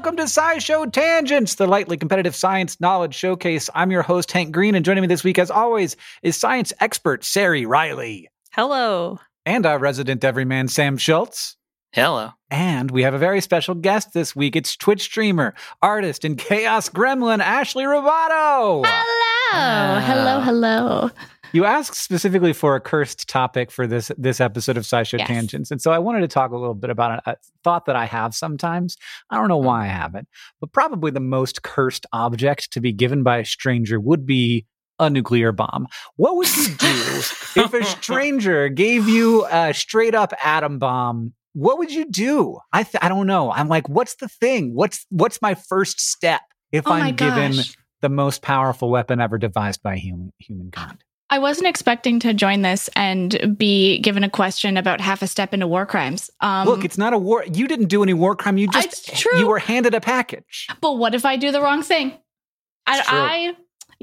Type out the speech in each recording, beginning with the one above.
Welcome to SciShow Tangents, the lightly competitive science knowledge showcase. I'm your host, Hank Green, and joining me this week, as always, is science expert Sari Riley. Hello. And our resident everyman, Sam Schultz. Hello. And we have a very special guest this week. It's Twitch streamer, artist, and chaos gremlin, Ashley Roboto. Hello. Hello. You asked specifically for a cursed topic for this episode of SciShow Tangents. And so I wanted to talk a little bit about a thought that I have sometimes. I don't know why I have it, but probably the most cursed object to be given by a stranger would be a nuclear bomb. What would you do if a stranger gave you a straight up atom bomb? What would you do? I don't know. I'm like, what's the thing? What's my first step if I'm given the most powerful weapon ever devised by humankind? I wasn't expecting to join this and be given a question about half a step into war crimes. Look, it's not a war. You didn't do any war crime. You you were handed a package. But what if I do the wrong thing? I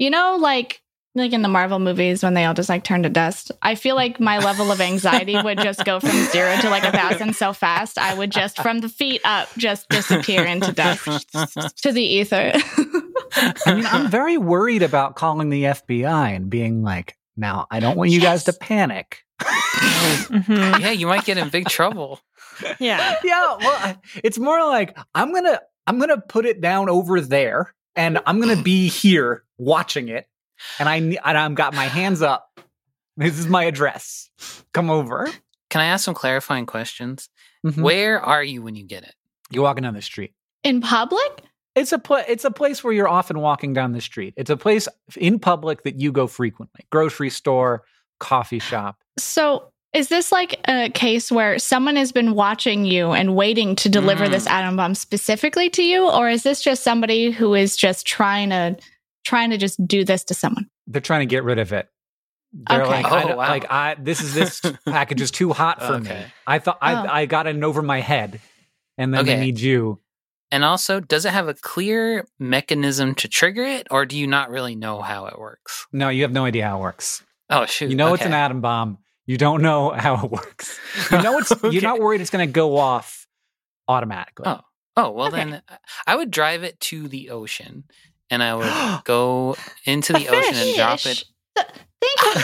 like in the Marvel movies when they all just like turn to dust. I feel like my level of anxiety would just go from 0 to like 1,000 so fast. I would just from the feet up just disappear into dust to the ether. I mean, I'm very worried about calling the FBI and being like, now, I don't want you guys to panic. Mm-hmm. Yeah, you might get in big trouble. Yeah. Well, it's more like I'm gonna put it down over there, and I'm gonna be here watching it, and I'm got my hands up. This is my address. Come over. Can I ask some clarifying questions? Mm-hmm. Where are you when you get it? You're walking down the street. In public? It's a place where you're often walking down the street. It's a place in public that you go frequently. Grocery store, coffee shop. So is this like a case where someone has been watching you and waiting to deliver this atom bomb specifically to you? Or is this just somebody who is just trying to just do this to someone? They're trying to get rid of it. They're like, this package is too hot for me. I thought I got it over my head, and then they need you. And also, does it have a clear mechanism to trigger it, or do you not really know how it works? No, you have no idea how it works. Oh, shoot. You know it's an atom bomb. You don't know how it works. You know you're not worried it's going to go off automatically. Well, then I would drive it to the ocean, and I would go into the ocean and drop it. Thank you.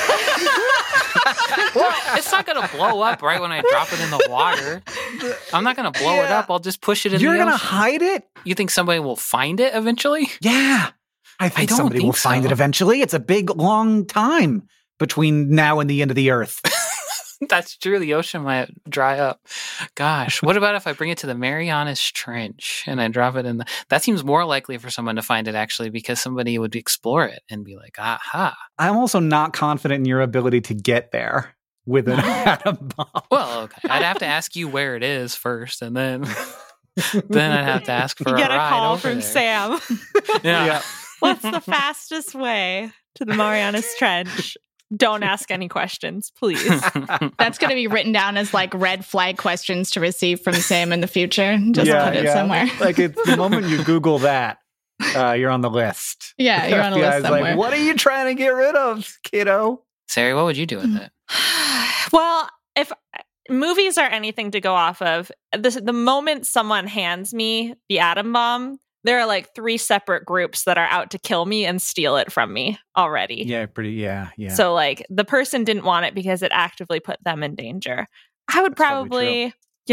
Well, it's not going to blow up right when I drop it in the water. I'm not going to blow it up. I'll just push it in the ocean. You're going to hide it? You think somebody will find it eventually? Yeah. I think somebody will find it eventually. It's a big, long time between now and the end of the earth. That's true. The ocean might dry up. Gosh, what about if I bring it to the Marianas Trench and I drop it in the... That seems more likely for someone to find it, actually, because somebody would explore it and be like, aha. I'm also not confident in your ability to get there with an atom bomb. Well, okay. I'd have to ask you where it is first, and then I'd have to ask for a ride. You get a call over from there. Sam. Yeah. What's the fastest way to the Marianas Trench? Don't ask any questions, please. That's going to be written down as like red flag questions to receive from Sam in the future. Just put it somewhere. Like it's the moment you Google that, you're on the list. Yeah, you're on a list somewhere. Like, what are you trying to get rid of, kiddo? Sari, what would you do with it? Well, if movies are anything to go off of, the moment someone hands me the atom bomb, there are like 3 separate groups that are out to kill me and steal it from me already. Yeah, yeah. So like the person didn't want it because it actively put them in danger. I would probably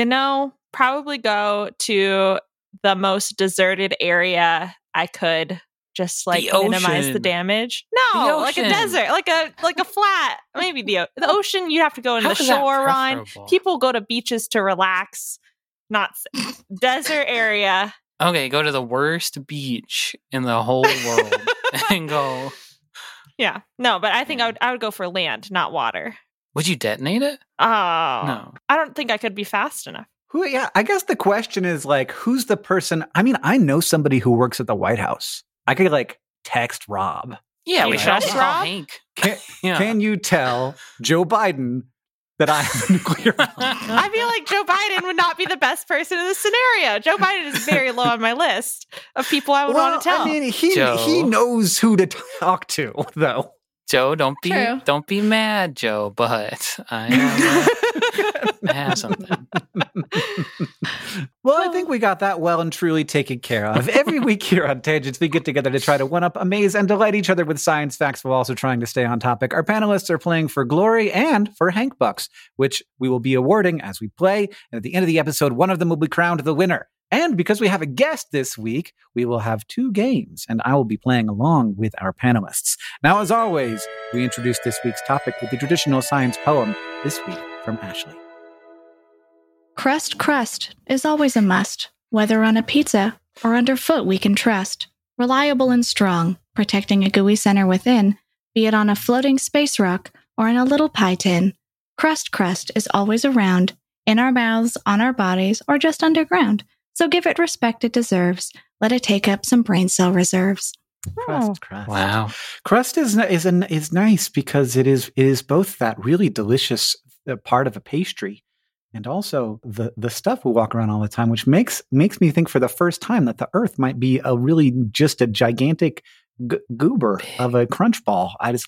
go to the most deserted area I could, just like minimize the damage. No, like a desert, like a flat, maybe the ocean. You'd have to go in the shoreline. People go to beaches to relax, not desert area. Okay, go to the worst beach in the whole world and go. Yeah, no, but I think I would go for land, not water. Would you detonate it? Oh, no. I don't think I could be fast enough. Yeah, I guess the question is like, who's the person? I mean, I know somebody who works at the White House. I could like text Rob. Yeah, we trust should Rob. Hank. Can you tell Joe Biden that I have a nuclear bomb? I feel like Joe Biden would not be the best person in this scenario. Joe Biden is very low on my list of people I would want to tell. I mean, he knows who to talk to, though. Joe, don't be mad, Joe, but I have something. Well, I think we got that well and truly taken care of. Every week here on Tangents, we get together to try to one-up, amaze, and delight each other with science facts while also trying to stay on topic. Our panelists are playing for glory and for Hank Bucks, which we will be awarding as we play. And at the end of the episode, one of them will be crowned the winner. And because we have a guest this week, we will have 2 games, and I will be playing along with our panelists. Now, as always, we introduce this week's topic with the traditional science poem, this week from Ashley. Crust is always a must, whether on a pizza or underfoot we can trust. Reliable and strong, protecting a gooey center within, be it on a floating space rock or in a little pie tin. Crust is always around, in our mouths, on our bodies, or just underground. So give it respect it deserves. Let it take up some brain cell reserves. Crust. Wow. Crust is nice because it is both that really delicious part of a pastry and also the stuff we walk around all the time, which makes me think for the first time that the Earth might be just a gigantic goober of a crunch ball. It's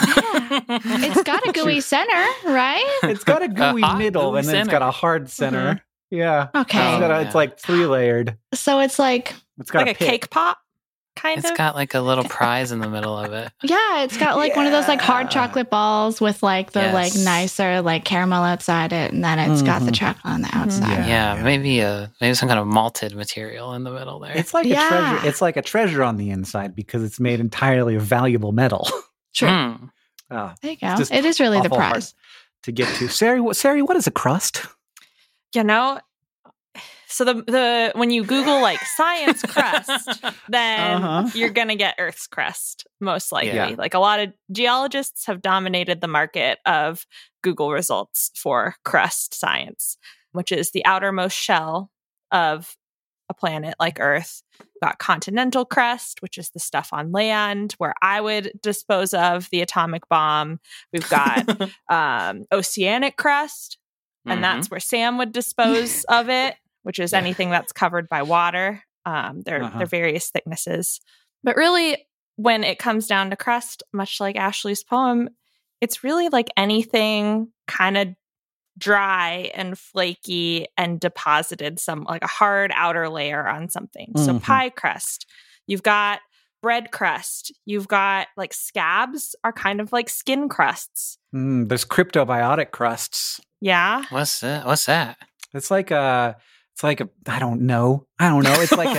got a gooey center, right? It's got a gooey middle, and then it's got a hard center. Mm-hmm. Yeah. Okay. It's like 3-layered. So it's like a cake pop, kind of. It's got like a little prize in the middle of it. Yeah, it's got like one of those like hard chocolate balls with like the like nicer like caramel outside it, and then it's got the chocolate on the outside. Yeah, maybe some kind of malted material in the middle there. It's like a treasure. It's like a treasure on the inside because it's made entirely of valuable metal. True. There you go. It is really the prize to get to. Sari, what is a crust? You know, so the when you Google like science crust, then you're gonna get Earth's crust most likely. Yeah. Like a lot of geologists have dominated the market of Google results for crust science, which is the outermost shell of a planet like Earth. We've got continental crust, which is the stuff on land where I would dispose of the atomic bomb. We've got oceanic crust. And that's where Sam would dispose of it, which is anything that's covered by water. They're various thicknesses. But really, when it comes down to crust, much like Ashley's poem, it's really like anything kind of dry and flaky and deposited some like a hard outer layer on something. So pie crust, you've got bread crust, you've got like scabs are kind of like skin crusts. There's cryptobiotic crusts. Yeah. What's that? It's like a I don't know. It's like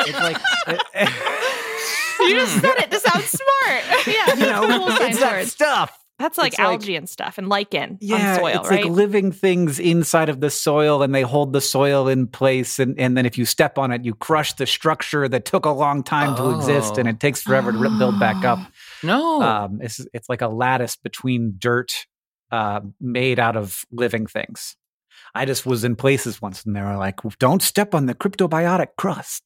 you just said it to sound smart. Yeah. It's that stuff. That's like algae and stuff and lichen on soil, it's right? like living things inside of the soil, and they hold the soil in place. And then if you step on it, you crush the structure that took a long time to exist, and it takes forever to build back up. No. It's like a lattice between dirt made out of living things. I just was in places once, and they were like, "Don't step on the cryptobiotic crust."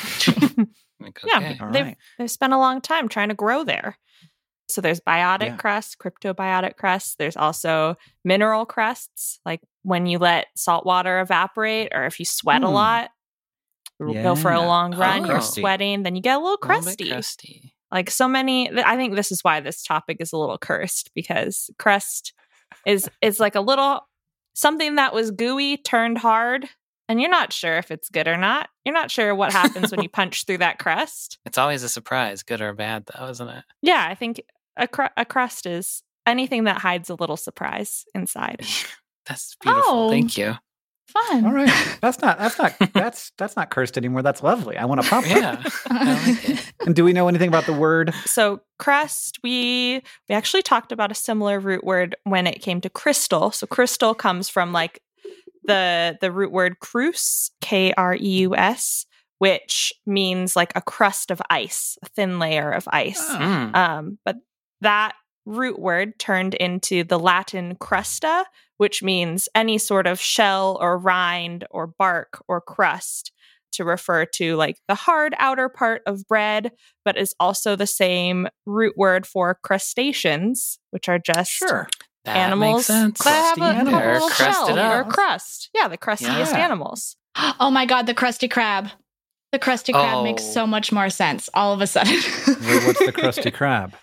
Yeah, they've spent a long time trying to grow there. So there's biotic crust, cryptobiotic crust. There's also mineral crusts, like when you let salt water evaporate, or if you sweat a lot, go for a long run, you're sweating, then you get a little crusty. Like so many, I think this is why this topic is a little cursed, because crust is like a little something that was gooey turned hard, and you're not sure if it's good or not. You're not sure what happens when you punch through that crust. It's always a surprise, good or bad, though, isn't it? Yeah, I think a crust is anything that hides a little surprise inside. That's beautiful. Thank you. Fun. All right. That's not cursed anymore. That's lovely. I want to pop. Yeah. I like it. And do we know anything about the word? So crust, we actually talked about a similar root word when it came to crystal. So crystal comes from like the root word krus, Kreus, which means like a crust of ice, a thin layer of ice. But that root word turned into the Latin crusta, which means any sort of shell or rind or bark or crust, to refer to like the hard outer part of bread, but is also the same root word for crustaceans, which are just animals that have a little shell or crust. Yeah, the crustiest animals. Oh my God, the Krusty Krab. The Krusty Krab makes so much more sense all of a sudden. Wait, what's the Krusty Krab?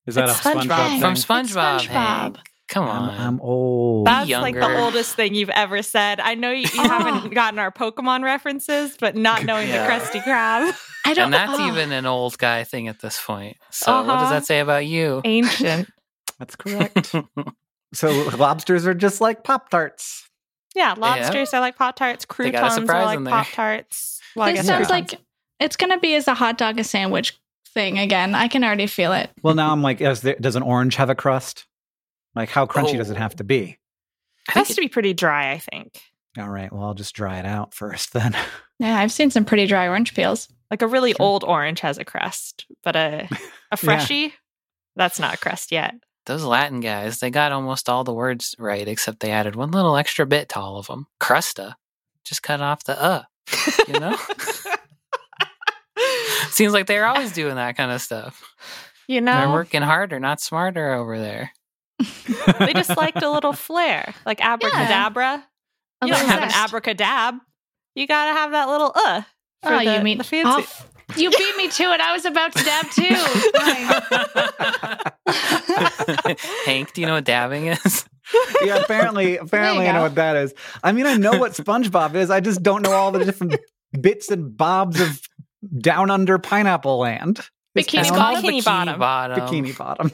Is that it's a SpongeBob thing? From SpongeBob. It's SpongeBob. Hank. Come on. I'm old. That's younger. like the oldest thing you've ever said. I know you haven't gotten our Pokemon references, but not knowing the Krusty Krab. I don't And that's even an old guy thing at this point. So what does Uh-huh. that say about you? Ancient. That's correct. So lobsters are just like Pop-Tarts. Yeah, lobsters are like Pop-Tarts. got a Croutons are surprise like in there. Pop-Tarts. Well, I This guess sounds croutons. like it's going to be as a hot dog, a sandwich thing again. I can already feel it. Well, now I'm like, does an orange have a crust? Like, how crunchy does it have to be? It has to be pretty dry, I think. All right, well, I'll just dry it out first then. Yeah, I've seen some pretty dry orange peels. Like a really old orange has a crust, but a freshie, that's not a crust yet. Those Latin guys, they got almost all the words right, except they added one little extra bit to all of them. Crusta. Just cut off the you know? Seems like they're always doing that kind of stuff. You They're know, working harder, not smarter over there. they just liked a little flair, like abracadabra. A You don't little have an zest. abracadab. You gotta have that little for Oh, the, you mean the fancy. off? You beat me to it. I was about to dab too. Hank, do you know what dabbing is? Yeah, apparently I know go. what that is. I mean, I know what SpongeBob is. I just don't know all the different bits and bobs of down under pineapple land. It's Bikini down- Bottom. Bikini Bottom. Bikini Bottom.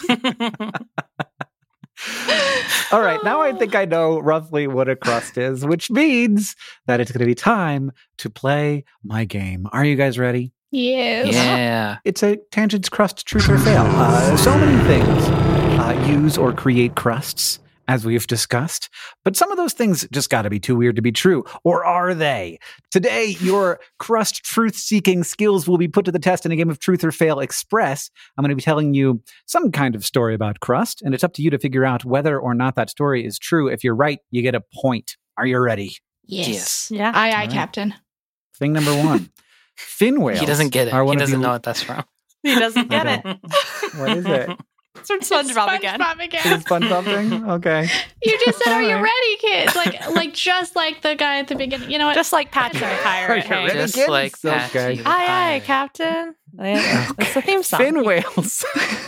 All right, now I think I know roughly what a crust is, which means that it's going to be time to play my game. Are you guys ready? Yes. Yeah. It's a Tangents Crust Truth or Fail. So many things use or create crusts, as we've discussed, but some of those things just got to be too weird to be true. Or are they? Today, your crust truth-seeking skills will be put to the test in a game of Truth or Fail Express. I'm going to be telling you some kind of story about crust, and it's up to you to figure out whether or not that story is true. If you're right, you get a point. Are you ready? Yes. Yeah. Aye, All right. Captain. Thing number one. Fin whales. He doesn't get it. are one He of the- doesn't know what that's from. He doesn't get I it. What is it? It's from SpongeBob again. SpongeBob Is again. it SpongeBob thing? Okay. You just said, "Are you Alright. ready, kids?" Like just like the guy at the beginning. You know what? Just like Patrick the Pirate. Are you Hank. ready? Just kids? like Okay. Patchy the Aye, aye, Pirate. Captain. Yeah, that's the theme song. Fin whales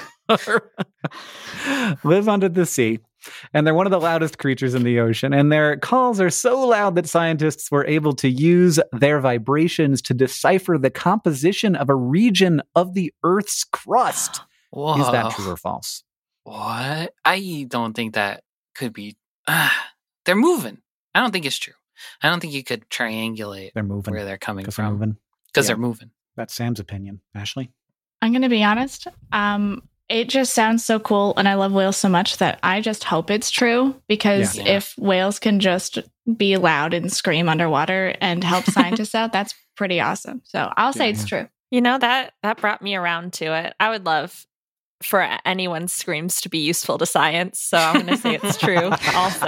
live under the sea, and they're one of the loudest creatures in the ocean. And their calls are so loud that scientists were able to use their vibrations to decipher the composition of a region of the Earth's crust. Whoa. Is that true or false? What? I don't think that could be. They're moving. I don't think it's true. I don't think you could triangulate They're moving. where they're coming Because they're from moving. because Yeah. they're moving. That's Sam's opinion. Ashley? I'm going to be honest. It just sounds so cool, and I love whales so much that I just hope it's true. Because Yeah. if whales can just be loud and scream underwater and help scientists out, that's pretty awesome. So I'll say it's true. You know, that brought me around to it. I would love for anyone's screams to be useful to science. So I'm going to say it's true also.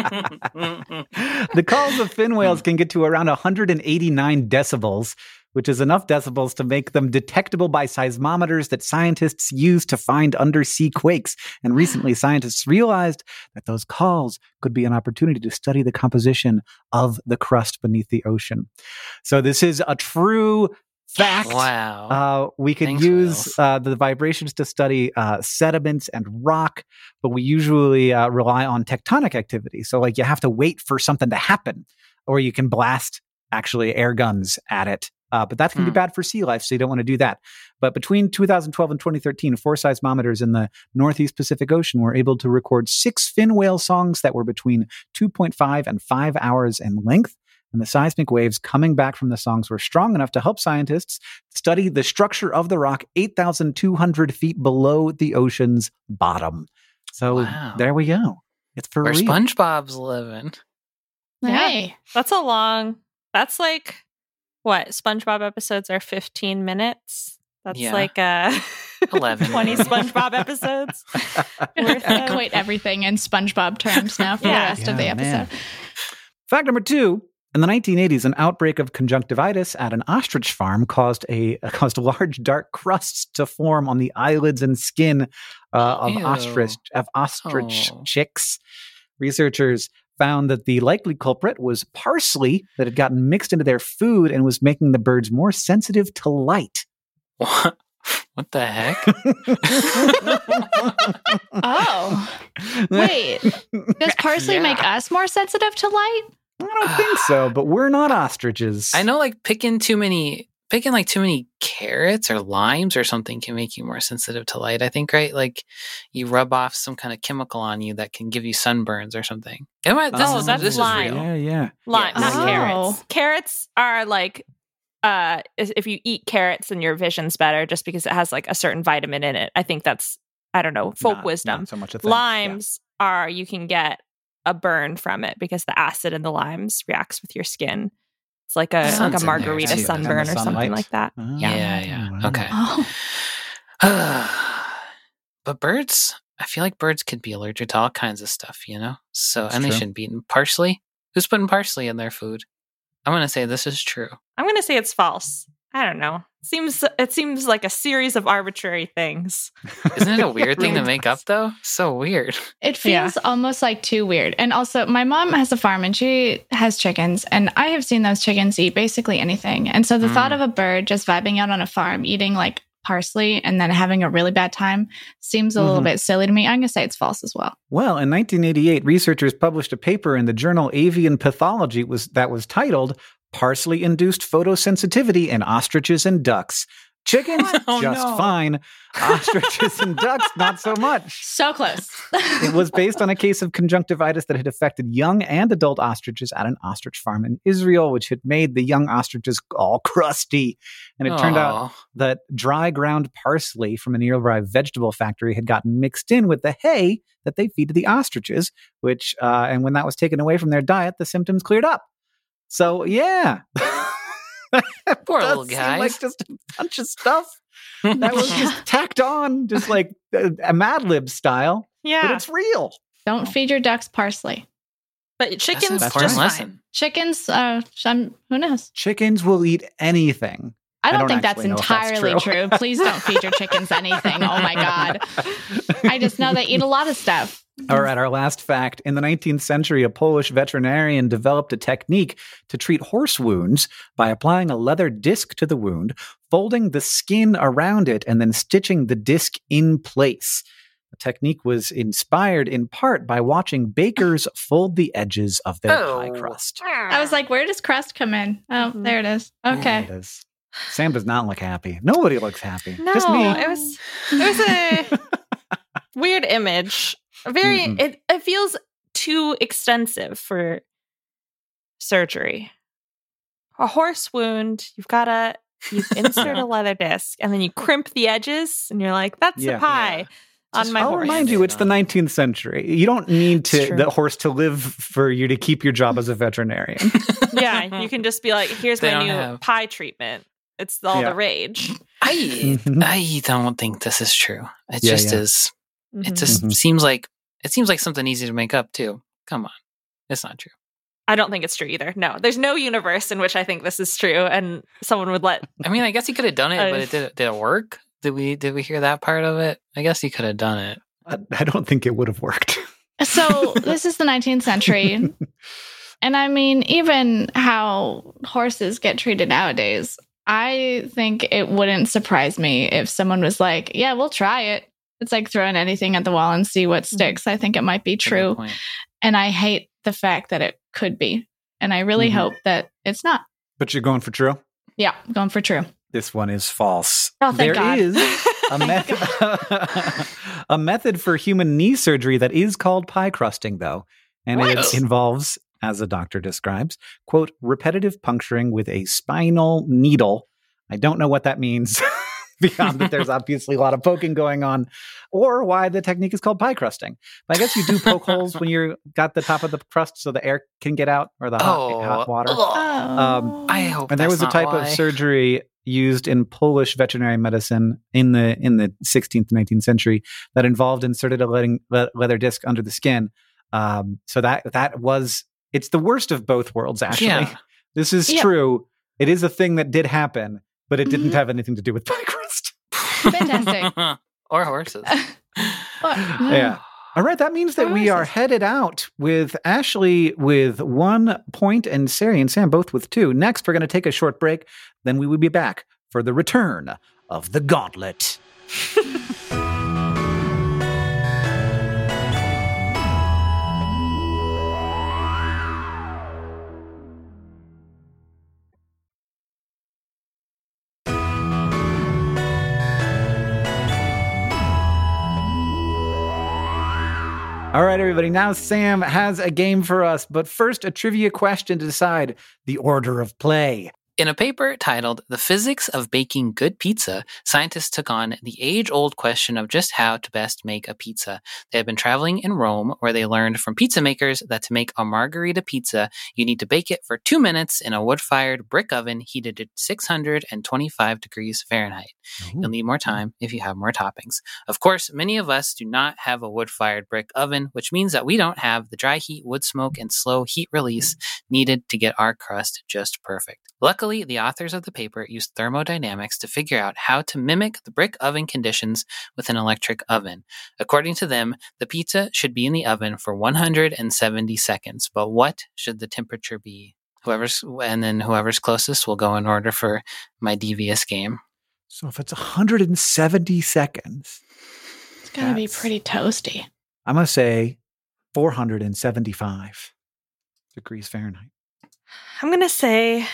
The calls of fin whales can get to around 189 decibels, which is enough decibels to make them detectable by seismometers that scientists use to find undersea quakes. And recently, scientists realized that those calls could be an opportunity to study the composition of the crust beneath the ocean. So this is a true fact. Wow. We could Thanks, use the vibrations to study sediments and rock, but we usually rely on tectonic activity. So, like, you have to wait for something to happen, or you can blast actually air guns at it. But that can be bad for sea life, so you don't want to do that. But between 2012 and 2013, 4 seismometers in the Northeast Pacific Ocean were able to record 6 fin whale songs that were between 2.5 and 5 hours in length. And the seismic waves coming back from the songs were strong enough to help scientists study the structure of the rock 8,200 feet below the ocean's bottom. So Wow. there we go. It's for Where real. SpongeBob's living. Yeah. Hey, That's like, what? SpongeBob episodes are 15 minutes. That's Yeah. like 11. 20 SpongeBob episodes. Worth of- equate everything in SpongeBob terms now for the Yeah. rest of the Yeah, man. episode. Fact number 2. In the 1980s, an outbreak of conjunctivitis at an ostrich farm caused large dark crusts to form on the eyelids and skin of Ew. ostrich Oh. chicks. Researchers found that the likely culprit was parsley that had gotten mixed into their food and was making the birds more sensitive to light. What? What the heck? Oh. Wait. Does parsley make us more sensitive to light? I don't think so, but we're not ostriches. I know like picking too many carrots or limes or something can make you more sensitive to light, I think, right? Like you rub off some kind of chemical on you that can give you sunburns or something. That's lime. Yeah. Lime, not carrots. Carrots are like, if you eat carrots, then your vision's better just because it has like a certain vitamin in it. I think that's, I don't know, folk wisdom. Not so much a thing. Limes are, you can get a burn from it because the acid in the limes reacts with your skin. It's like a margarita sunburn or something like that. Oh, Yeah. Wow. Okay. But birds, I feel like birds could be allergic to all kinds of stuff, you know? So, That's and they true. shouldn't be eating parsley. Who's putting parsley in their food? I'm going to say this is true. I'm going to say it's false. I don't know. It seems like a series of arbitrary things. Isn't it a weird thing to make up, though? So weird. It feels almost like too weird. And also, my mom has a farm and she has chickens, and I have seen those chickens eat basically anything. And so the thought of a bird just vibing out on a farm, eating like parsley and then having a really bad time seems a little bit silly to me. I'm going to say it's false as well. Well, in 1988, researchers published a paper in the journal Avian Pathology that was titled Parsley-Induced Photosensitivity in Ostriches and Ducks. Chickens, fine. Ostriches and ducks, not so much. So close. It was based on a case of conjunctivitis that had affected young and adult ostriches at an ostrich farm in Israel, which had made the young ostriches all crusty. And it turned out that dry ground parsley from a nearby vegetable factory had gotten mixed in with the hay that they feed to the ostriches, which, and when that was taken away from their diet, the symptoms cleared up. So, yeah. Poor little guys. Like just a bunch of stuff that was just tacked on, just like a Mad Lib style. Yeah. But it's real. Don't feed your ducks parsley. But chickens, That's just lesson. Chickens, who knows? Chickens will eat anything. I don't think that's actually know if that's entirely true. Please don't feed your chickens anything. Oh my God. I just know they eat a lot of stuff. All right, our last fact. In the 19th century, a Polish veterinarian developed a technique to treat horse wounds by applying a leather disc to the wound, folding the skin around it, and then stitching the disc in place. The technique was inspired in part by watching bakers fold the edges of their pie crust. I was like, where does crust come in? Oh, there it is. Okay. There it is. Sam does not look happy. Nobody looks happy. No, Just me. It was a weird image. It feels too extensive for surgery. A horse wound, you insert a leather disc and then you crimp the edges and you're like, that's a pie on my I'll horse. remind you, it's the 19th century. You don't need the horse to live for you to keep your job as a veterinarian. Yeah, you can just be like, here's my new pie treatment. It's all the rage. I don't think this is true. It just is. It just seems like something easy to make up too. Come on. It's not true. I don't think it's true either. No, there's no universe in which I think this is true and someone would let. I mean, I guess he could have done it, but did it work? Did we hear that part of it? I guess he could have done it. I don't think it would have worked. So this is the 19th century. And I mean, even how horses get treated nowadays, I think it wouldn't surprise me if someone was like, yeah, we'll try it. It's like throwing anything at the wall and see what sticks. I think it might be true. And I hate the fact that it could be. And I really hope that it's not. But you're going for true? Yeah, going for true. This one is false. Oh, thank God. There is a method for human knee surgery that is called pie crusting, though. And it involves, as the doctor describes, quote, repetitive puncturing with a spinal needle. I don't know what that means. Beyond that, there's obviously a lot of poking going on, or why the technique is called pie crusting. But I guess you do poke holes when you got the top of the crust so the air can get out, or the hot water. I hope. And there was a type of surgery used in Polish veterinary medicine in the 16th, 19th century that involved inserted a leather disc under the skin. So it's the worst of both worlds. Actually, this is true. It is a thing that did happen. But it didn't have anything to do with pie crust. Fantastic. Or horses. Yeah. All right. That means that we are headed out with Ashley with 1 point and Sari and Sam both with 2. Next, we're going to take a short break. Then we will be back for the return of the Gauntlet. All right, everybody. Now Sam has a game for us, but first a trivia question to decide the order of play. In a paper titled The Physics of Baking Good Pizza, scientists took on the age-old question of just how to best make a pizza. They had been traveling in Rome, where they learned from pizza makers that to make a margherita pizza, you need to bake it for 2 minutes in a wood-fired brick oven heated at 625 degrees Fahrenheit. Ooh. You'll need more time if you have more toppings. Of course, many of us do not have a wood-fired brick oven, which means that we don't have the dry heat, wood smoke, and slow heat release needed to get our crust just perfect. Luckily, the authors of the paper used thermodynamics to figure out how to mimic the brick oven conditions with an electric oven. According to them, the pizza should be in the oven for 170 seconds. But what should the temperature be? Whoever's closest will go in order for my devious game. So if it's 170 seconds, it's going to be pretty toasty. I'm going to say 475 degrees Fahrenheit. I'm going to say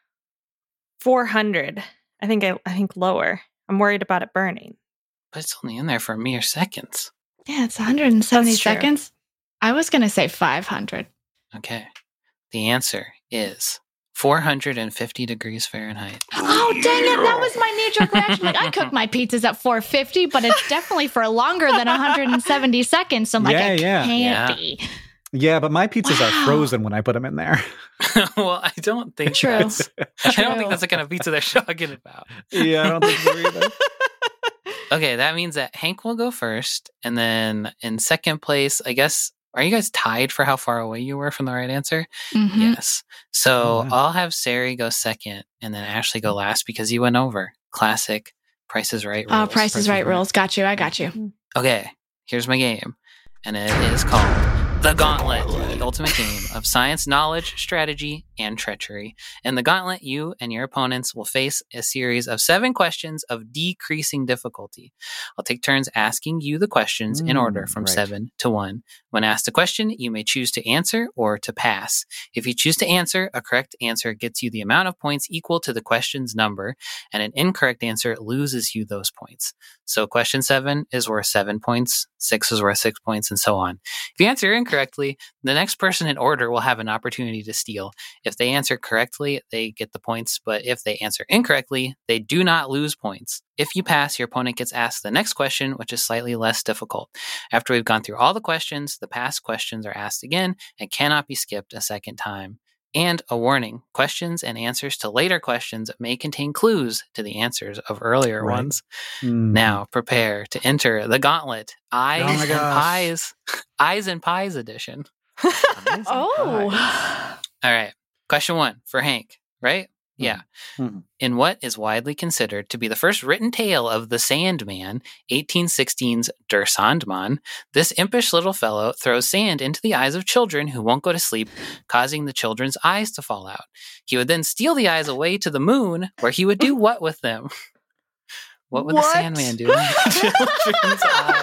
400. I think lower. I'm worried about it burning. But it's only in there for mere seconds. Yeah, it's 170 seconds. I was going to say 500. Okay. The answer is 450 degrees Fahrenheit. Oh, dang it. That was my knee-jerk reaction. Like, I cook my pizzas at 450, but it's definitely for longer than 170 seconds. So I'm like, can't be. Yeah, but my pizzas are frozen when I put them in there. Well, I don't think that's the kind of pizza they're talking about. Yeah, I don't think so either. Okay, that means that Hank will go first, and then in second place, I guess, are you guys tied for how far away you were from the right answer? Mm-hmm. Yes. So I'll have Sari go second, and then Ashley go last because you went over. Classic Price is Right rules. Oh, Price is Right rules. Got you. I got you. Okay, here's my game, and it is called The Gauntlet, the ultimate game of science, knowledge, strategy, and treachery. In The Gauntlet, you and your opponents will face a series of 7 questions of decreasing difficulty. I'll take turns asking you the questions in order from 7 to 1. When asked a question, you may choose to answer or to pass. If you choose to answer, a correct answer gets you the amount of points equal to the question's number, and an incorrect answer loses you those points. So question 7 is worth 7 points, 6 is worth 6 points, and so on. If you answer incorrectly, the next person in order will have an opportunity to steal. If they answer correctly, they get the points, but if they answer incorrectly, they do not lose points. If you pass, your opponent gets asked the next question, which is slightly less difficult. After we've gone through all the questions, the past questions are asked again and cannot be skipped a second time. And a warning, questions and answers to later questions may contain clues to the answers of earlier ones. Now, prepare to enter the Gauntlet, Eyes and Pies edition. Oh. All right. Question 1 for Hank, right? Yeah. Mm-hmm. In what is widely considered to be the first written tale of the Sandman, 1816's Der Sandmann, this impish little fellow throws sand into the eyes of children who won't go to sleep, causing the children's eyes to fall out. He would then steal the eyes away to the moon, where he would do what with them? What would the Sandman do with children's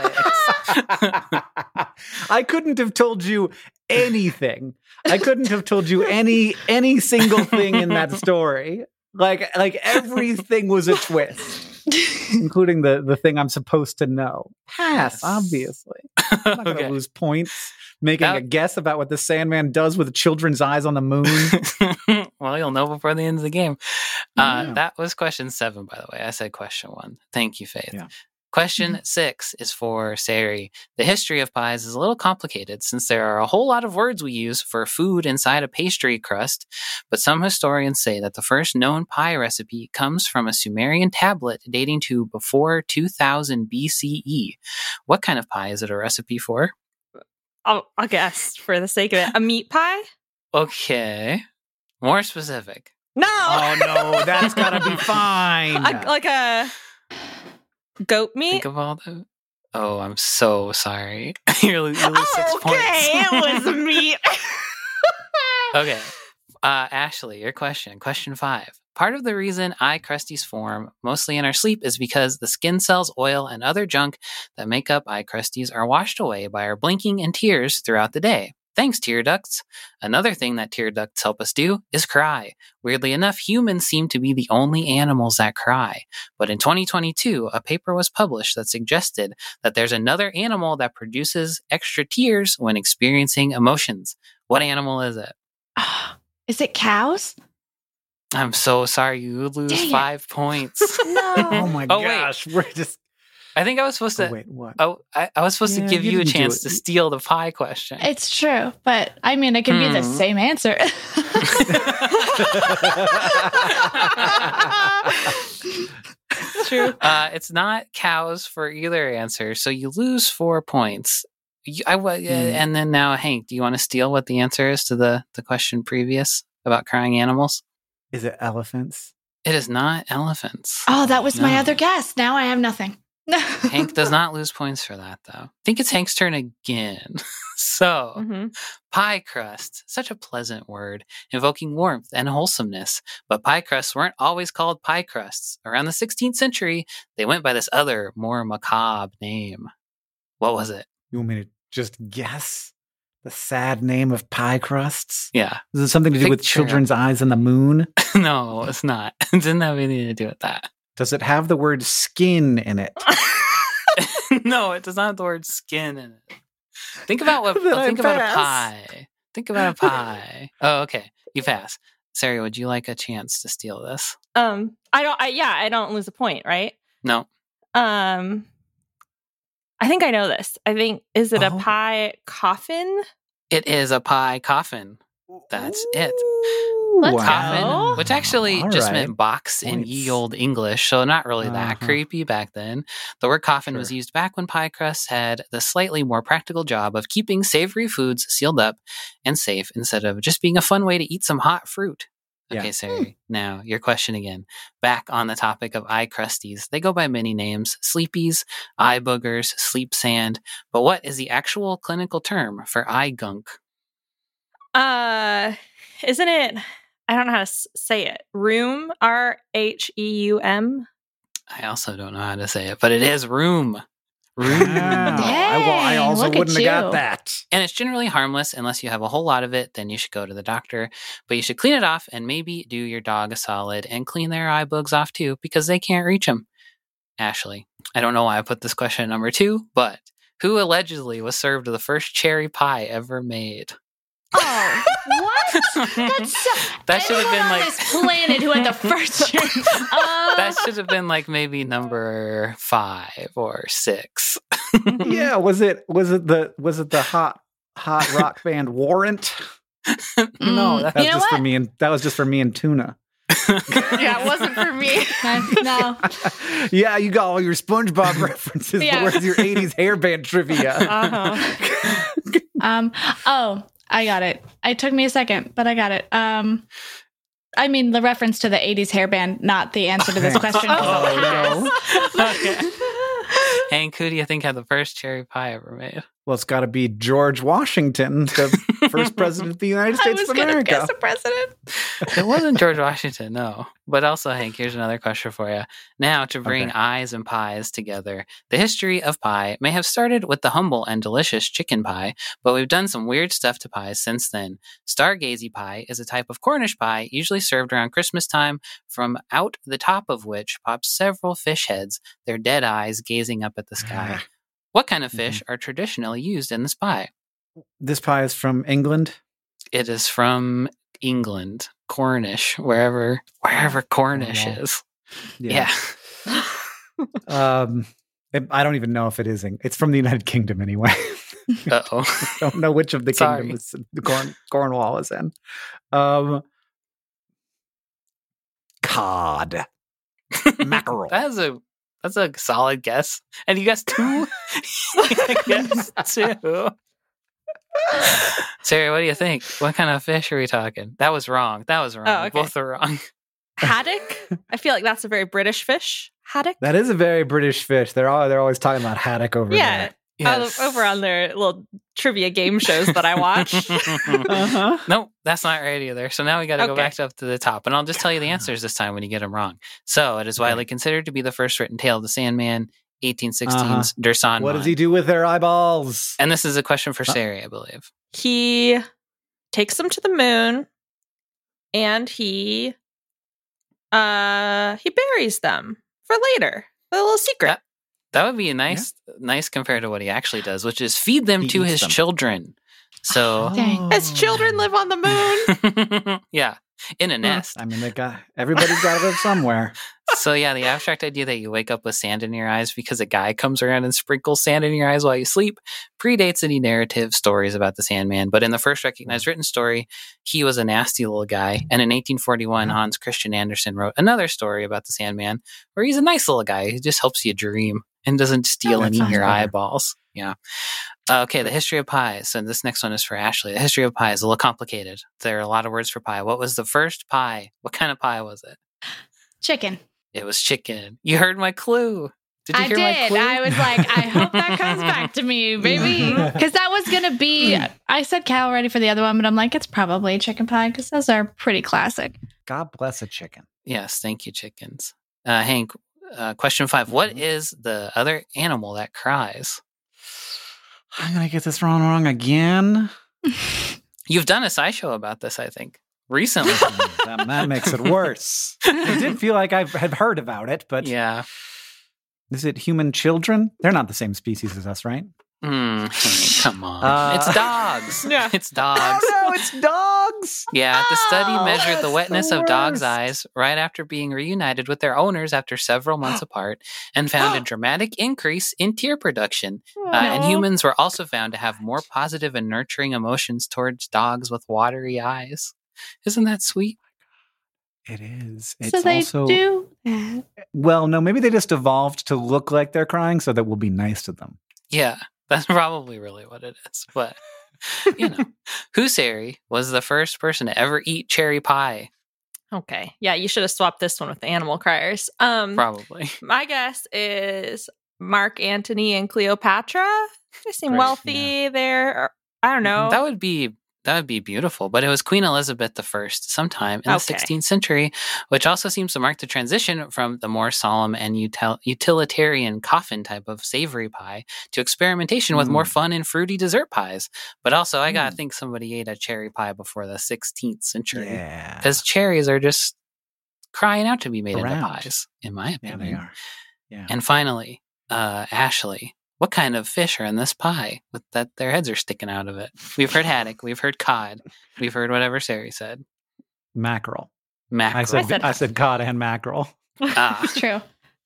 eyes? I couldn't have told you anything. I couldn't have told you any single thing in that story. Like everything was a twist, including the thing I'm supposed to know. Pass, obviously. I'm not going to lose points making a guess about what the Sandman does with children's eyes on the moon. Well, you'll know before the end of the game. That was question 7, by the way. I said question 1. Thank you, Faith. Yeah. Question 6 is for Sari. The history of pies is a little complicated since there are a whole lot of words we use for food inside a pastry crust, but some historians say that the first known pie recipe comes from a Sumerian tablet dating to before 2000 BCE. What kind of pie is it a recipe for? I'll guess for the sake of it. A meat pie? Okay. More specific. No! Oh, no. That's gotta be fine. Like a goat meat? Think of all the... Oh, I'm so sorry. you lose 6 points. Okay, it was meat. Okay. Ashley, your question. Question 5. Part of the reason eye crusties form mostly in our sleep is because the skin cells, oil, and other junk that make up eye crusties are washed away by our blinking and tears throughout the day. Thanks, tear ducts. Another thing that tear ducts help us do is cry. Weirdly enough, humans seem to be the only animals that cry. But in 2022, a paper was published that suggested that there's another animal that produces extra tears when experiencing emotions. What animal is it? Is it cows? I'm so sorry. You lose 5 points. No. Oh my gosh. We're just... I think I was supposed to. Wait, what? Oh, I was supposed to give you a chance to steal the pie question. It's true, but I mean, it could be the same answer. True. It's not cows for either answer, so you lose 4 points. And then now, Hank, do you want to steal what the answer is to the question previous about crying animals? Is it elephants? It is not elephants. Oh, that was my other guess. Now I have nothing. Hank does not lose points for that, though. I think it's Hank's turn again. So, pie crust, such a pleasant word, invoking warmth and wholesomeness. But pie crusts weren't always called pie crusts. Around the 16th century, they went by this other, more macabre name. What was it? You want me to just guess the sad name of pie crusts? Yeah. Is it something to do with children's eyes and the moon? No, it's not. It didn't have anything to do with that. Does it have the word skin in it? No, it does not have the word skin in it. Think about a pie. Think about a pie. Oh, okay. You pass. Sarah, would you like a chance to steal this? I don't lose a point, right? No. I think I know this. Is it a pie coffin? It is a pie coffin. That's it. Coffin, which actually meant box in ye old English, so not really that creepy back then. The word coffin was used back when pie crusts had the slightly more practical job of keeping savory foods sealed up and safe instead of just being a fun way to eat some hot fruit. Okay, Sarah, now your question again. Back on the topic of eye crusties, they go by many names: sleepies, eye boogers, sleep sand. But what is the actual clinical term for eye gunk? Isn't it? I don't know how to say it. Rheum, RHEUM. I also don't know how to say it, but it is rheum. I also wouldn't have got that. And it's generally harmless unless you have a whole lot of it. Then you should go to the doctor. But you should clean it off and maybe do your dog a solid and clean their eye bugs off too, because they can't reach them. Ashley, I don't know why I put this question at number 2, but who allegedly was served the first cherry pie ever made? Oh, what? That should have been like this planet who had the first cherry. That should have been like maybe number 5 or 6. Yeah, was it the hot rock band Warrant? No, that was just for me, and that was just for me and Tuna. Yeah, it wasn't for me. No. Yeah, you got all your SpongeBob references. Yeah. But where's your 80s hairband trivia? I got it. It took me a second, but I got it. I mean, the reference to the 80s hairband, not the answer to this question. No. Okay. Hank, who do you think had the first cherry pie ever made? Well, it's got to be George Washington, the first president of the United States of America. I was going to guess a president. It wasn't George Washington, no. But also, Hank, here's another question for you. Now, to bring eyes and pies together, the history of pie may have started with the humble and delicious chicken pie, but we've done some weird stuff to pies since then. Stargazy pie is a type of Cornish pie usually served around Christmas time, from out the top of which pop several fish heads, their dead eyes gazing up at the sky. What kind of fish are traditionally used in this pie? This pie is from England? It is from England, Cornish, wherever Cornish is. Yeah. I don't even know if it is. It's from the United Kingdom anyway. Uh-oh. I don't know which of the kingdoms Cornwall is in. Cod. Mackerel. That's a solid guess. And you guessed 2? I guessed 2. Sarah, what do you think? What kind of fish are we talking? That was wrong. Oh, okay. Both are wrong. Haddock? I feel like that's a very British fish. Haddock? That is a very British fish. They're always talking about haddock over there. Yes. Over on their little trivia game shows that I watch. Nope, that's not right either. So now we got to go back up to the top. And I'll just tell you the answers this time when you get them wrong. So it is widely considered to be the first written tale of the Sandman, 1816's Der Sandmann. What does he do with their eyeballs? And this is a question for Sari, I believe. He takes them to the moon, and he buries them for later. A little secret. That would be a nice compared to what he actually does, which is feed them to his children. So his children live on the moon. Yeah, in a nest. I mean, everybody's got to live somewhere. So yeah, the abstract idea that you wake up with sand in your eyes because a guy comes around and sprinkles sand in your eyes while you sleep predates any narrative stories about the Sandman. But in the first recognized written story, he was a nasty little guy. And in 1841, Hans Christian Andersen wrote another story about the Sandman where he's a nice little guy who just helps you dream and doesn't steal any of your eyeballs. Yeah. Okay, the history of pies. And this next one is for Ashley. The history of pie is a little complicated. There are a lot of words for pie. What was the first pie? What kind of pie was it? Chicken. It was chicken. You heard my clue. Did you hear my clue? I was like, I hope that comes back to me, baby. Because that was going to be, I said cow already for the other one, but I'm like, it's probably chicken pie because those are pretty classic. God bless a chicken. Yes, thank you, chickens. Hank, question 5. What is the other animal that cries? I'm going to get this wrong again. You've done a SciShow about this, I think. Recently. that makes it worse. I did feel like I had heard about it, but yeah. Is it human children? They're not the same species as us, right? Hey, come on. It's dogs. Yeah. It's dogs. Oh, no, it's dogs. Yeah, the study measured the wetness of dogs' eyes right after being reunited with their owners after several months apart and found a dramatic increase in tear production. And humans were also found to have more positive and nurturing emotions towards dogs with watery eyes. Isn't that sweet? It is. So they do that. Well, no, maybe they just evolved to look like they're crying so that we'll be nice to them. Yeah, that's probably really what it is. But, Husari was the first person to ever eat cherry pie. Okay. Yeah, you should have swapped this one with the animal criers. Probably. My guess is Mark Antony and Cleopatra. They seem wealthy there. I don't know. That would be beautiful, but it was Queen Elizabeth I sometime in the 16th century, which also seems to mark the transition from the more solemn and utilitarian coffin type of savory pie to experimentation with more fun and fruity dessert pies. But also, I gotta think somebody ate a cherry pie before the 16th century. Yeah. Because cherries are just crying out to be made into pies, in my opinion. Yeah, they are. Yeah. And finally, Ashley, what kind of fish are in this pie with that their heads are sticking out of it? We've heard haddock. We've heard cod. We've heard whatever Sari said. Mackerel. Mackerel. I said cod and mackerel. It's true.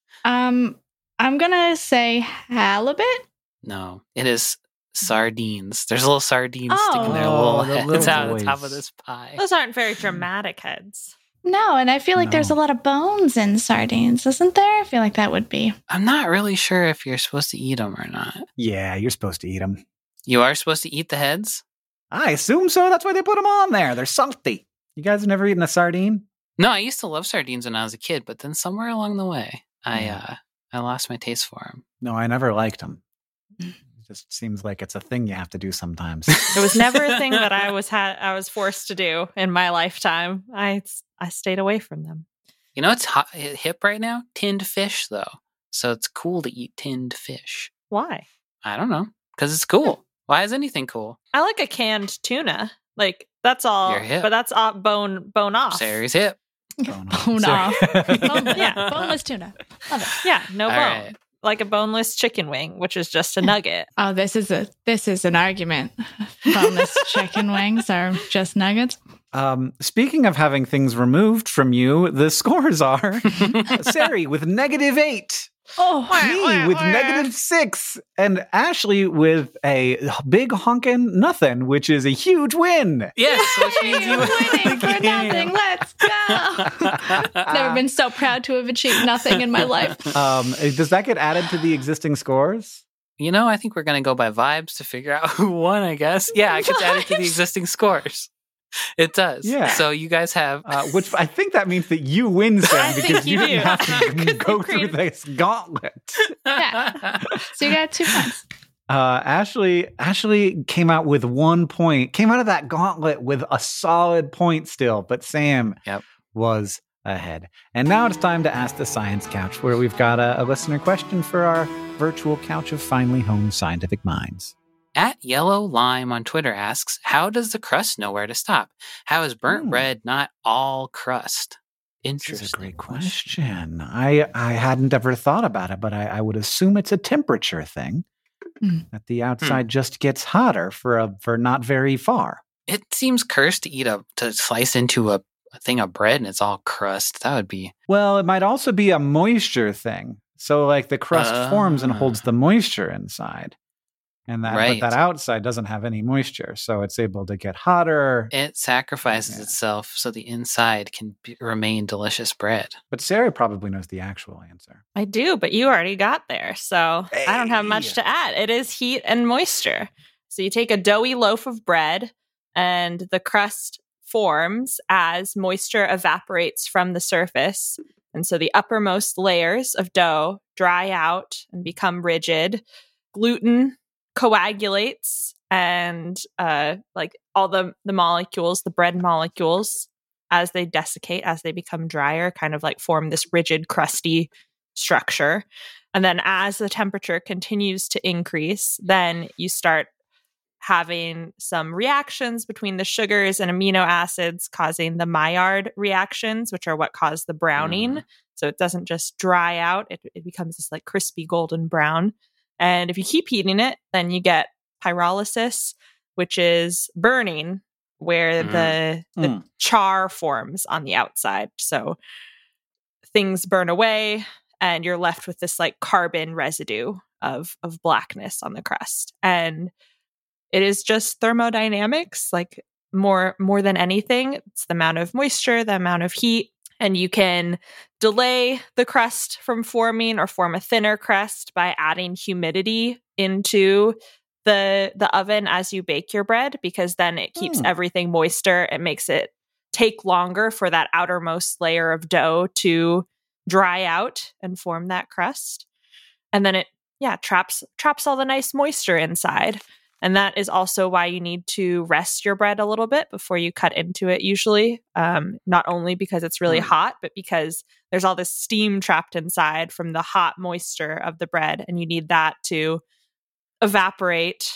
I'm going to say halibut. No, it is sardines. There's little sardines sticking their little heads out on top of this pie. Those aren't very dramatic heads. No, and I feel like there's a lot of bones in sardines, isn't there? I feel like that would be. I'm not really sure if you're supposed to eat them or not. Yeah, you're supposed to eat them. You are supposed to eat the heads? I assume so. That's why they put them on there. They're salty. You guys have never eaten a sardine? No, I used to love sardines when I was a kid, but then somewhere along the way, I lost my taste for them. No, I never liked them. It just seems like it's a thing you have to do sometimes. It was never a thing that I was forced to do in my lifetime. I stayed away from them. You know, it's hip right now? Tinned fish, though. So it's cool to eat tinned fish. Why? I don't know. Because it's cool. Why is anything cool? I like a canned tuna. Like, that's all. You're hip. But that's bone off. Sari's hip. Bone off. Boneless tuna. Love it. Yeah, no bone. Right. Like a boneless chicken wing, which is just a nugget. Oh, this is an argument. Boneless chicken wings are just nuggets. Speaking of having things removed from you, the scores are Sari with -8. Me with -6. And Ashley with a big honkin' nothing, which is a huge win. Yes, which means you winning for nothing. Let's go. Never been so proud to have achieved nothing in my life. Does that get added to the existing scores? You know, I think we're going to go by vibes to figure out who won, I guess. Yeah, it gets added to the existing scores. It does. Yeah. So you guys have... which I think that means that you win, Sam, because you didn't have to go through this gauntlet. Yeah. So you got 2 points. Ashley came out with 1 point, came out of that gauntlet with a solid point still, but Sam was ahead. And now it's time to ask the Science Couch, where we've got a listener question for our virtual couch of finely honed scientific minds. At Yellow Lime on Twitter asks, how does the crust know where to stop? How is burnt bread not all crust? Interesting. This is a great question. I hadn't ever thought about it, but I would assume it's a temperature thing, that the outside just gets hotter for not very far. It seems cursed to slice into a thing of bread and it's all crust. That would be... Well, it might also be a moisture thing. So like the crust forms and holds the moisture inside. And but that outside doesn't have any moisture, so it's able to get hotter. It sacrifices itself so the inside can remain delicious bread. But Sarah probably knows the actual answer. I do, but you already got there, so I don't have much to add. It is heat and moisture. So you take a doughy loaf of bread, and the crust forms as moisture evaporates from the surface. And so the uppermost layers of dough dry out and become rigid. Gluten coagulates, and like all the molecules, the bread molecules, as they desiccate, as they become drier, kind of like form this rigid, crusty structure. And then as the temperature continues to increase, then you start having some reactions between the sugars and amino acids, causing the Maillard reactions, which are what cause the browning. So it doesn't just dry out, it becomes this like crispy golden brown. And if you keep heating it, then you get pyrolysis, which is burning, where the char forms on the outside. So things burn away, and you're left with this like carbon residue of blackness on the crust. And it is just thermodynamics, like more than anything. It's the amount of moisture, the amount of heat. And you can delay the crust from forming or form a thinner crust by adding humidity into the oven as you bake your bread, because then it keeps everything moister. It makes it take longer for that outermost layer of dough to dry out and form that crust. And then it traps all the nice moisture inside. And that is also why you need to rest your bread a little bit before you cut into it, usually. Not only because it's really hot, but because there's all this steam trapped inside from the hot moisture of the bread. And you need that to evaporate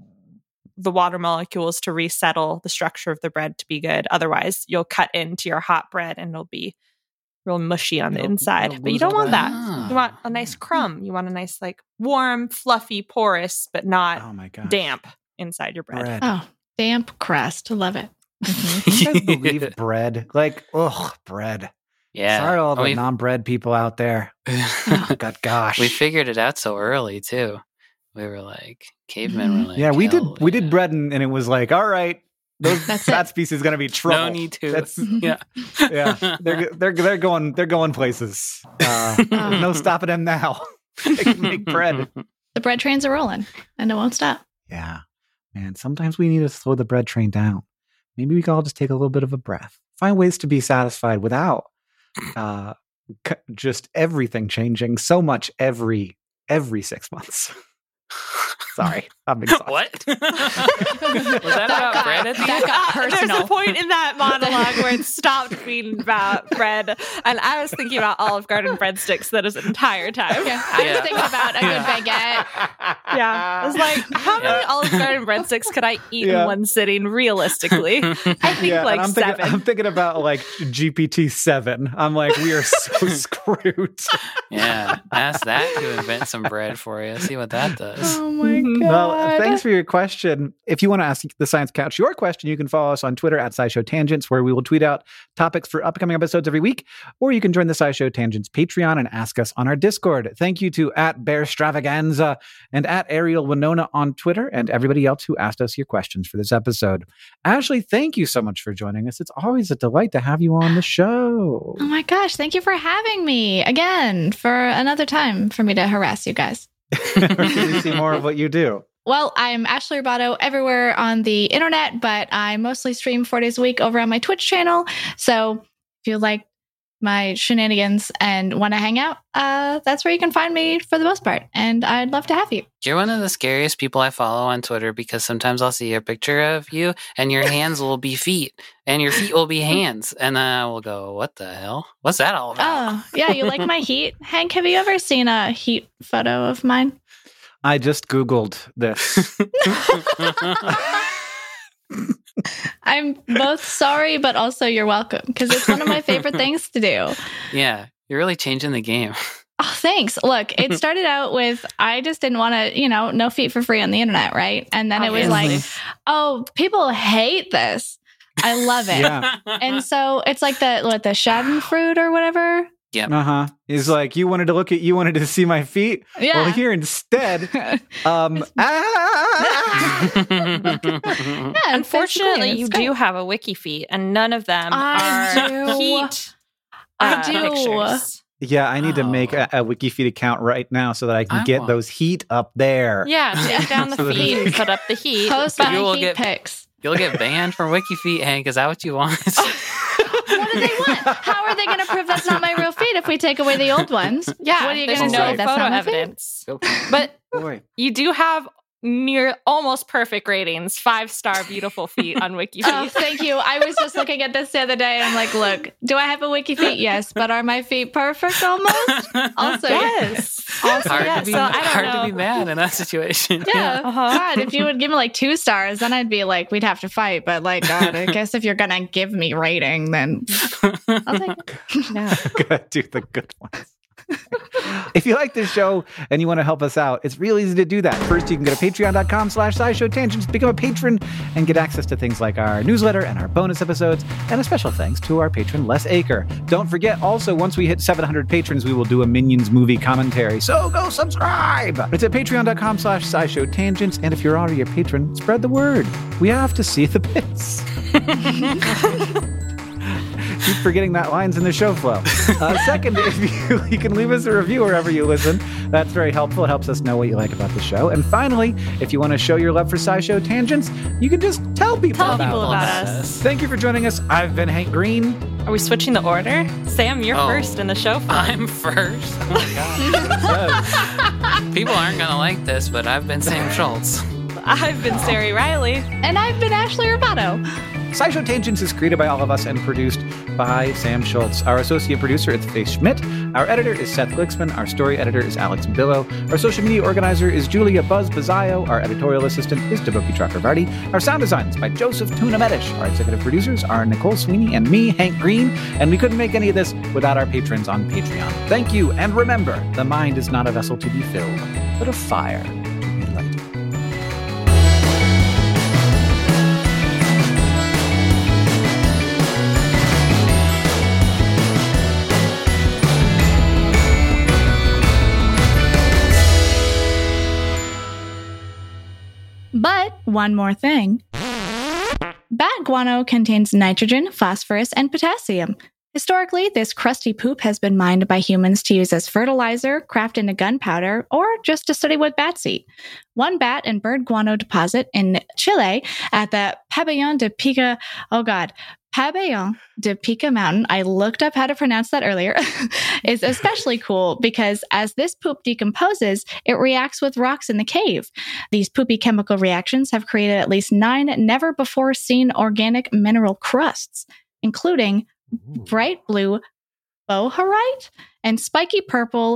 the water molecules to resettle the structure of the bread to be good. Otherwise, you'll cut into your hot bread and it'll be real mushy on the inside. But you don't want that. You want a nice crumb. You want a nice, like, warm, fluffy, porous, but not damp inside your bread. Oh, damp crust. Love it. You guys believe bread? Like, bread. Yeah. Sorry to all the non-bread people out there. Oh, gosh. We figured it out so early, too. We were like, cavemen were like, yeah, we did bread, and it was like, all right. That species is going to be trouble. No need to. Yeah. They're going places. There's no stopping them now. They can make bread. The bread trains are rolling, and it won't stop. Yeah, man. Sometimes we need to slow the bread train down. Maybe we can all just take a little bit of a breath. Find ways to be satisfied without just everything changing so much every 6 months. Sorry, I'm exhausted. What? Was that about bread at the end? There's a point in that monologue where it stopped being about bread, and I was thinking about Olive Garden breadsticks that entire time. Yeah, I was thinking about a good baguette. Yeah, I was like, how many Olive Garden breadsticks could I eat in one sitting realistically? I think like 7. I'm thinking about like GPT-7. I'm like, we are so screwed. Yeah, ask that to invent some bread for you. See what that does. Oh my God. Well, thanks for your question. If you want to ask the Science Couch your question, you can follow us on Twitter at SciShow Tangents, where we will tweet out topics for upcoming episodes every week. Or you can join the SciShow Tangents Patreon and ask us on our Discord. Thank you to @BearStravaganza and @Ariel Winona on Twitter, and everybody else who asked us your questions for this episode. Ashley, thank you so much for joining us. It's always a delight to have you on the show. Oh my gosh, thank you for having me again for another time for me to harass you guys. Where can we see more of what you do? Well, I'm Ashley Roboto everywhere on the internet, but I mostly stream 4 days a week over on my Twitch channel. So if you like my shenanigans and want to hang out, that's where you can find me for the most part. And I'd love to have you. You're one of the scariest people I follow on Twitter because sometimes I'll see a picture of you and your hands will be feet and your feet will be hands. And I will go, what the hell? What's that all about? Oh, yeah. You like my heat? Hank, have you ever seen a heat photo of mine? I just Googled this. I'm both sorry, but also you're welcome because it's one of my favorite things to do. Yeah, you're really changing the game. Oh, thanks. Look, it started out with I just didn't want to, no feet for free on the internet, right? And then Obviously. It was like, oh, people hate this. I love it. Yeah. And so it's like the Schadenfreude or whatever. Yeah. He's like, you wanted to see my feet? Yeah. Well, here instead. Yeah, unfortunately, you do have a wiki feet, and none of them are heat. I do. Pictures. Yeah, I need to make a WikiFeet account right now so that I can get those heat up there. Yeah, take down the feet and put up the heat. Post my heat pics. You'll get banned from WikiFeet, Hank. Is that what you want? What do they want? How are they going to prove that's not my real feet if we take away the old ones? Yeah, what are you going to say? That's not evidence. But you do have near almost perfect ratings, 5-star beautiful feet on WikiFeet. Oh, thank you. I was just looking at this the other day and I'm like, look, do I have a WikiFeet? Yes, but are my feet perfect almost? Also, yes. Also, hard to be mad in that situation. Yeah. God, if you would give me like 2 stars, then I'd be like, we'd have to fight. But like, God, I guess if you're going to give me rating, then I'll take it. Yeah. Gotta do the good ones. If you like this show and you want to help us out, it's real easy to do that. First, you can go to patreon.com/SciShowTangents, become a patron, and get access to things like our newsletter and our bonus episodes, and a special thanks to our patron, Les Aker. Don't forget, also, once we hit 700 patrons, we will do a Minions movie commentary, so go subscribe! It's at patreon.com/SciShowTangents, and if you're already a patron, spread the word. We have to see the bits. Keep forgetting that line's in the show flow. Second, if you can leave us a review wherever you listen. That's very helpful. It helps us know what you like about the show. And finally, if you want to show your love for SciShow Tangents, you can just tell people about us. Thank you for joining us. I've been Hank Green. Are we switching the order? Sam, you're first in the show flow. I'm first? Oh my God. People aren't going to like this, but I've been Sam Schultz. I've been Sari Riley. And I've been Ashley Roboto. SciShow Tangents is created by all of us and produced by Sam Schultz. Our associate producer is Faith Schmidt. Our editor is Seth Glicksman. Our story editor is Alex Billow. Our social media organizer is Julia Buzz Bazzaio. Our editorial assistant is Deboki Chakravarti. Our sound design is by Joseph Tuna Medish. Our executive producers are Nicole Sweeney and me, Hank Green. And we couldn't make any of this without our patrons on Patreon. Thank you. And remember, the mind is not a vessel to be filled, but a fire to be lighted. But one more thing. Bat guano contains nitrogen, phosphorus, and potassium. Historically, this crusty poop has been mined by humans to use as fertilizer, craft into gunpowder, or just to study what bats eat. One bat and bird guano deposit in Chile at the Pabellon de Pica, Pabellon de Pica Mountain, I looked up how to pronounce that earlier, is especially cool because as this poop decomposes, it reacts with rocks in the cave. These poopy chemical reactions have created at least 9 never-before-seen organic mineral crusts, including bright blue bohorite and spiky purple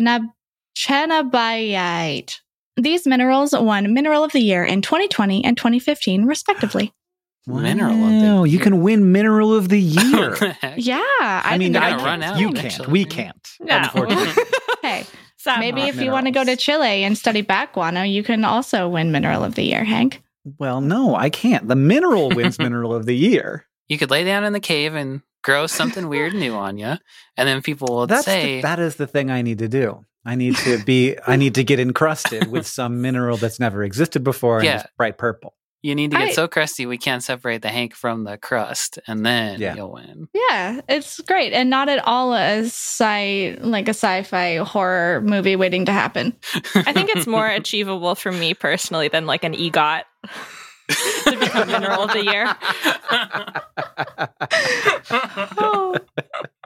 chanabayite. These minerals won Mineral of the Year in 2020 and 2015, respectively. Mineral of the Year. You can win Mineral of the Year. Yeah. I mean, I can't. Run out, you can't. We can't. No. Unfortunately. Hey, maybe if you want to go to Chile and study bat guano, you can also win Mineral of the Year, Hank. Well, no, I can't. The mineral wins Mineral of the Year. You could lay down in the cave and grow something weird new on you, and then people will say that is the thing I need to do. I need to get encrusted with some mineral that's never existed before and it's bright purple. You need to get so crusty we can't separate the Hank from the crust, and then you'll win. Yeah, it's great, and not at all a sci-fi horror movie waiting to happen. I think it's more achievable for me personally than like an EGOT to become Mineral of the Year.